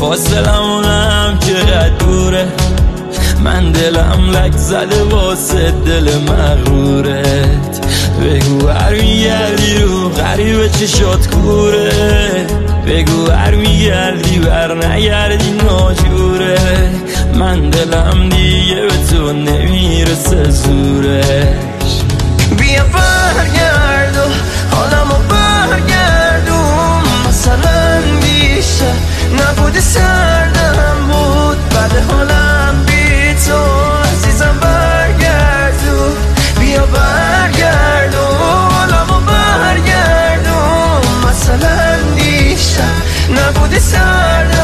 فاصلمونم چقدر دوره، من دلم لک زده واسه دل مغرورت. بگو هر میگردی رو غریبه چشات کوره، بگو هر میگردی بر نگردی ناجوره. من دلم دیگه به تو نمیرسه زورش. بیا برگرد و حالمو برگردون، مثلا بیشه نبودی سردم بود بعد حالم بی تو عزیزم برگردون. بیا برگردون حالمو برگردون، مثلا بیشه نبودی سردم